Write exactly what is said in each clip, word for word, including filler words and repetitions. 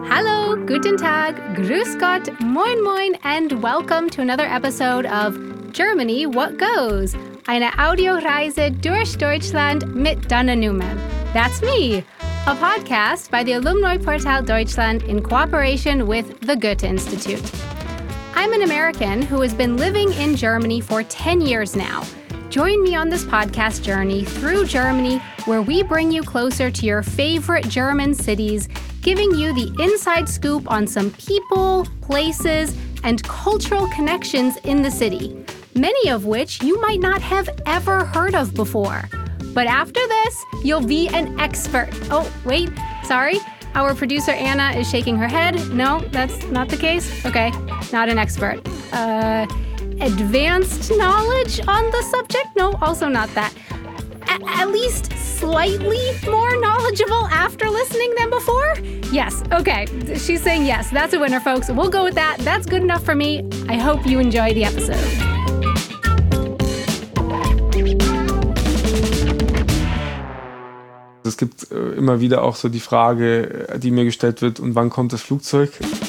Hallo, guten Tag, grüß Gott, moin moin, and welcome to another episode of Germany What Goes, eine Audioreise durch Deutschland mit Dana Newman. That's me, a podcast by the Alumni Portal Deutschland in cooperation with the Goethe Institute. I'm an American who has been living in Germany for ten years now. Join me on this podcast journey through Germany, where we bring you closer to your favorite German cities, giving you the inside scoop on some people, places, and cultural connections in the city, many of which you might not have ever heard of before. But after this, you'll be an expert. Oh, wait, sorry. Our producer Anna is shaking her head. No, that's not the case. Okay, not an expert. Uh, advanced knowledge on the subject? No, also not that. A- at least slightly more knowledgeable after listening than before? Yes, okay. She's saying yes. That's a winner, folks. We'll go with that. That's good enough for me. I hope you enjoy the episode. Es gibt äh, immer wieder auch so die Frage, die mir gestellt wird, und wann kommt das Flugzeug?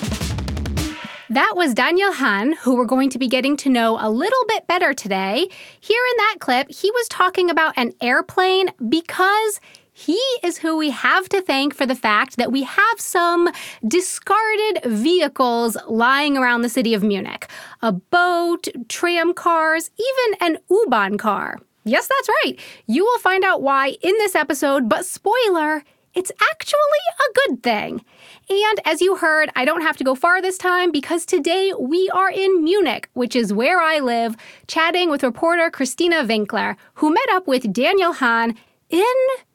That was Daniel Hahn, who we're going to be getting to know a little bit better today. Here in that clip, he was talking about an airplane because he is who we have to thank for the fact that we have some discarded vehicles lying around the city of Munich. A boat, tram cars, even an U-Bahn car. Yes, that's right. You will find out why in this episode, but spoiler, it's actually a good thing. And as you heard, I don't have to go far this time because today we are in Munich, which is where I live, chatting with reporter Christina Winkler, who met up with Daniel Hahn in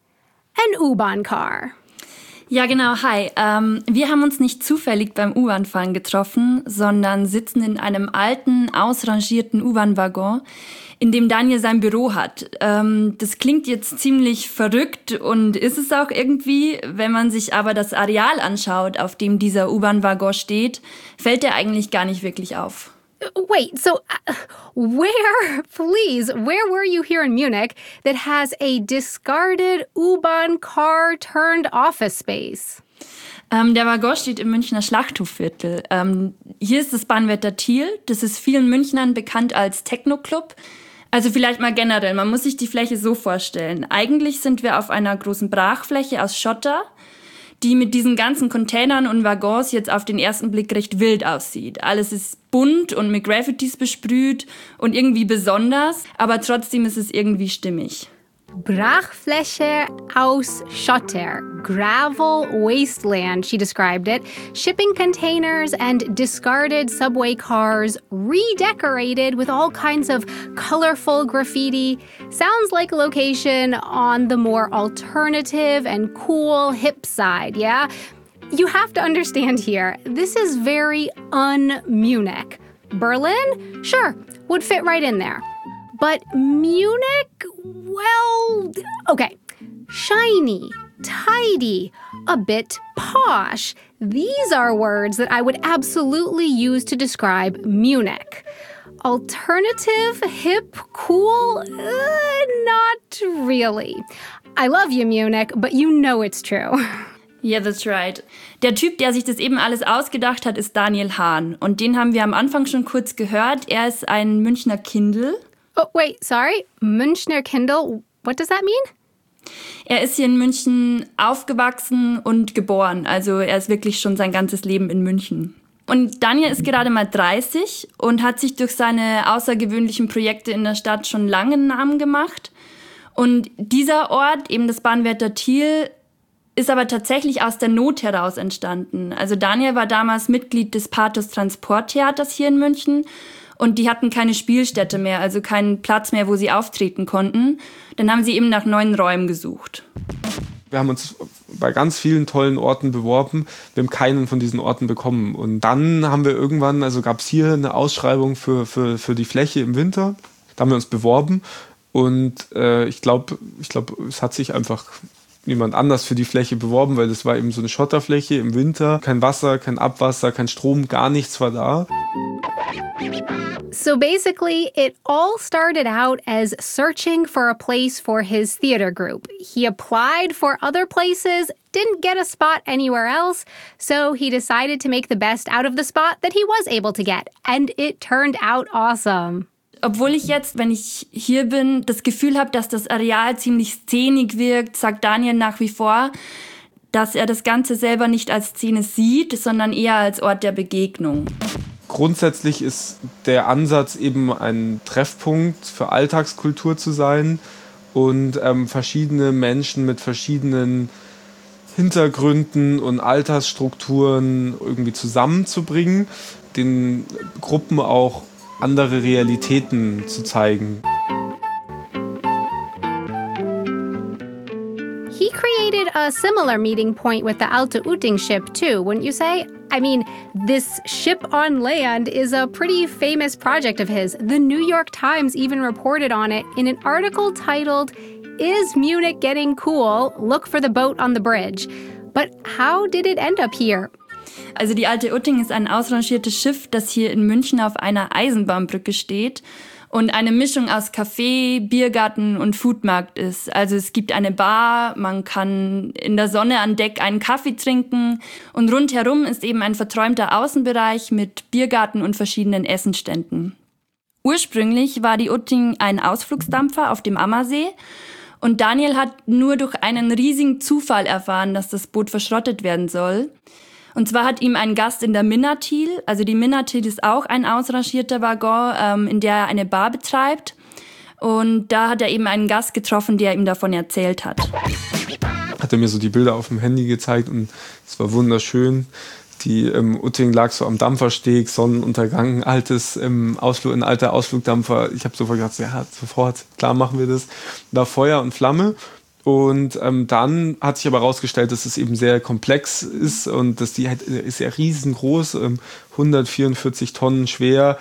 an U-Bahn car. Ja, genau. Hi. Ähm, wir haben uns nicht zufällig beim U-Bahn-Fahren getroffen, sondern sitzen in einem alten, ausrangierten U-Bahn-Waggon, in dem Daniel sein Büro hat. Ähm, das klingt jetzt ziemlich verrückt und ist es auch irgendwie. Wenn man sich aber das Areal anschaut, auf dem dieser U-Bahn-Waggon steht, fällt er eigentlich gar nicht wirklich auf. Wait, so uh, where, please, where were you here in Munich that has a discarded U-Bahn car turned office space? Ähm, der Waggon steht im Münchner Schlachthofviertel. Ähm, hier ist das Bahnwärter Thiel. Das ist vielen Münchnern bekannt als Techno-Club. Also vielleicht mal generell, man muss sich die Fläche so vorstellen. Eigentlich sind wir auf einer großen Brachfläche aus Schotter, die mit diesen ganzen Containern und Waggons jetzt auf den ersten Blick recht wild aussieht. Alles ist bunt und mit Graffitis besprüht und irgendwie besonders, aber trotzdem ist es irgendwie stimmig. Brachfläche aus Schotter, gravel wasteland, she described it. Shipping containers and discarded subway cars redecorated with all kinds of colorful graffiti. Sounds like a location on the more alternative and cool hip side, yeah? You have to understand here, this is very un-Munich. Berlin? Sure, would fit right in there. But Munich, well, okay, shiny, tidy, a bit posh. These are words that I would absolutely use to describe Munich. Alternative, hip, cool? Uh, not really. I love you, Munich, but you know it's true. Yeah, that's right. Der Typ, der sich das eben alles ausgedacht hat, ist Daniel Hahn. Und den haben wir am Anfang schon kurz gehört. Er ist ein Münchner Kindl. Oh, wait, sorry. Münchner Kindl, what does that mean? Er ist hier in München aufgewachsen und geboren. Also er ist wirklich schon sein ganzes Leben in München. Und Daniel ist gerade mal dreißig und hat sich durch seine außergewöhnlichen Projekte in der Stadt schon lange einen Namen gemacht. Und dieser Ort, eben das Bahnwärter Thiel, ist aber tatsächlich aus der Not heraus entstanden. Also Daniel war damals Mitglied des Pathos Transporttheaters hier in München. Und die hatten keine Spielstätte mehr, also keinen Platz mehr, wo sie auftreten konnten. Dann haben sie eben nach neuen Räumen gesucht. Wir haben uns bei ganz vielen tollen Orten beworben. Wir haben keinen von diesen Orten bekommen. Und dann haben wir irgendwann, also gab es hier eine Ausschreibung für, für, für die Fläche im Winter. Da haben wir uns beworben. Und äh, ich glaube, ich glaub, es hat sich einfach niemand anders für die Fläche beworben, weil das war eben so eine Schotterfläche im Winter. Kein Wasser, kein Abwasser, kein Strom, gar nichts war da. So basically, it all started out as searching for a place for his theater group. He applied for other places, didn't get a spot anywhere else, so he decided to make the best out of the spot that he was able to get. And it turned out awesome. Obwohl ich jetzt, wenn ich hier bin, das Gefühl habe, dass das Areal ziemlich szenig wirkt, sagt Daniel nach wie vor, dass er das Ganze selber nicht als Szene sieht, sondern eher als Ort der Begegnung. Grundsätzlich ist der Ansatz eben ein Treffpunkt für Alltagskultur zu sein und ähm, verschiedene Menschen mit verschiedenen Hintergründen und Altersstrukturen irgendwie zusammenzubringen, den Gruppen auch andere Realitäten zu zeigen. He created a similar meeting point with the Alte Utting ship too, wouldn't you say? I mean, this ship on land is a pretty famous project of his. The New York Times even reported on it in an article titled, "Is Munich Getting Cool? Look for the boat on the bridge." But how did it end up here? Also die Alte Utting ist ein ausrangiertes Schiff, das hier in München auf einer Eisenbahnbrücke steht und eine Mischung aus Café, Biergarten und Foodmarkt ist. Also es gibt eine Bar, man kann in der Sonne an Deck einen Kaffee trinken und rundherum ist eben ein verträumter Außenbereich mit Biergarten und verschiedenen Essenständen. Ursprünglich war die Utting ein Ausflugsdampfer auf dem Ammersee und Daniel hat nur durch einen riesigen Zufall erfahren, dass das Boot verschrottet werden soll. Und zwar hat ihm ein Gast in der Minnatil, also die Minnatil ist auch ein ausrangierter Waggon, ähm, in der er eine Bar betreibt. Und da hat er eben einen Gast getroffen, der ihm davon erzählt hat. Hat er mir so die Bilder auf dem Handy gezeigt und es war wunderschön. Die ähm, Utting lag so am Dampfersteg, Sonnenuntergang, altes, ähm, Ausflug, ein alter Ausflugdampfer. Ich habe sofort gedacht, ja, sofort, klar machen wir das. Da Feuer und Flamme. Und ähm, dann hat sich aber herausgestellt, dass es eben sehr komplex ist und dass die halt, ist ja riesengroß, ähm, hundertvierundvierzig Tonnen schwer.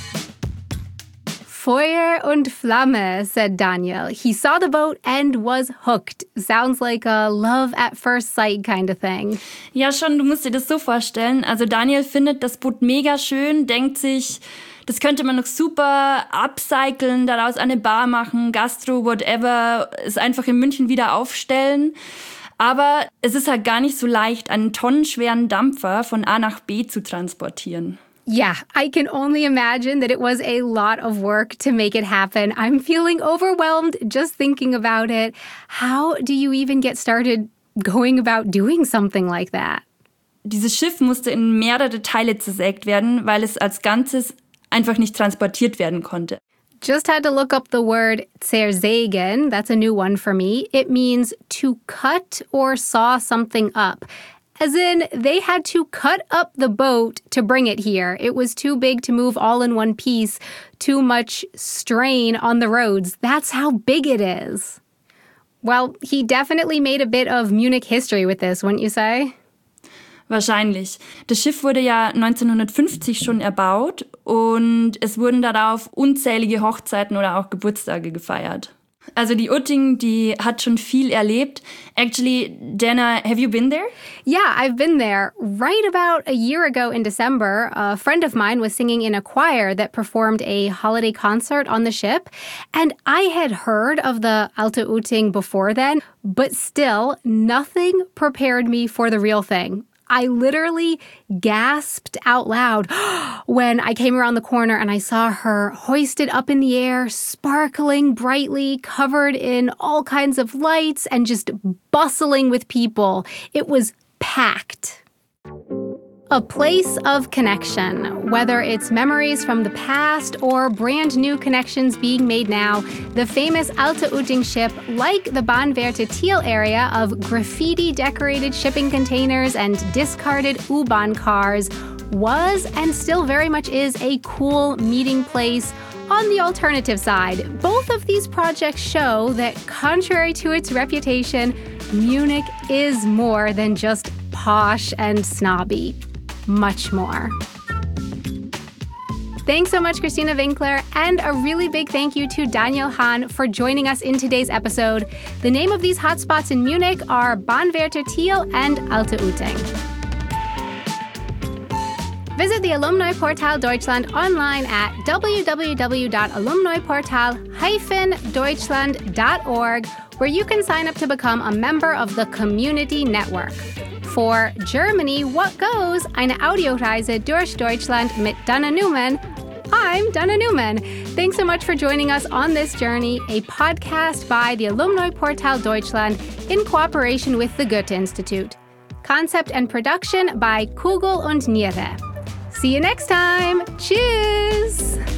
Feuer und Flamme, said Daniel. He saw the boat and was hooked. Sounds like a love at first sight kind of thing. Ja, schon, du musst dir das so vorstellen. Also Daniel findet das Boot mega schön, denkt sich, das könnte man noch super upcyclen, daraus eine Bar machen, Gastro, whatever, es einfach in München wieder aufstellen. Aber es ist halt gar nicht so leicht, einen tonnenschweren Dampfer von A nach B zu transportieren. Yeah, I can only imagine that it was a lot of work to make it happen. I'm feeling overwhelmed just thinking about it. How do you even get started going about doing something like that? Dieses Schiff musste in mehrere Teile zersägt werden, weil es als Ganzes einfach nicht transportiert werden konnte. Just had to look up the word zersägen. That's a new one for me. It means to cut or saw something up. As in, they had to cut up the boat to bring it here. It was too big to move all in one piece. Too much strain on the roads. That's how big it is. Well, he definitely made a bit of Munich history with this, wouldn't you say? Wahrscheinlich. Das Schiff wurde ja neunzehnhundertfünfzig schon erbaut und es wurden darauf unzählige Hochzeiten oder auch Geburtstage gefeiert. Also die Utting, die hat schon viel erlebt. Actually, Dana, have you been there? Yeah, I've been there. Right about a year ago in December, a friend of mine was singing in a choir that performed a holiday concert on the ship. And I had heard of the Alte Utting before then, but still, nothing prepared me for the real thing. I literally gasped out loud when I came around the corner and I saw her hoisted up in the air, sparkling brightly, covered in all kinds of lights and just bustling with people. It was packed. A place of connection, whether it's memories from the past or brand new connections being made now, the famous Alte Utting ship, like the Bahnwärter Thiel area of graffiti-decorated shipping containers and discarded U-Bahn cars, was and still very much is a cool meeting place. On the alternative side, both of these projects show that, contrary to its reputation, Munich is more than just posh and snobby. Much more. Thanks so much, Christina Winkler, and a really big thank you to Daniel Hahn for joining us in today's episode. The name of these hotspots in Munich are Bahnwärter Thiel and Alte Uting. Visit the Alumni Portal Deutschland online at w w w dot alumni portal dash deutschland dot org, where you can sign up to become a member of the Community Network. For Germany, What Goes? Eine Audioreise durch Deutschland mit Dana Newman, I'm Dana Newman. Thanks so much for joining us on this journey, a podcast by the Alumni Portal Deutschland in cooperation with the Goethe Institute. Concept and production by Kugel und Niere. See you next time. Cheers!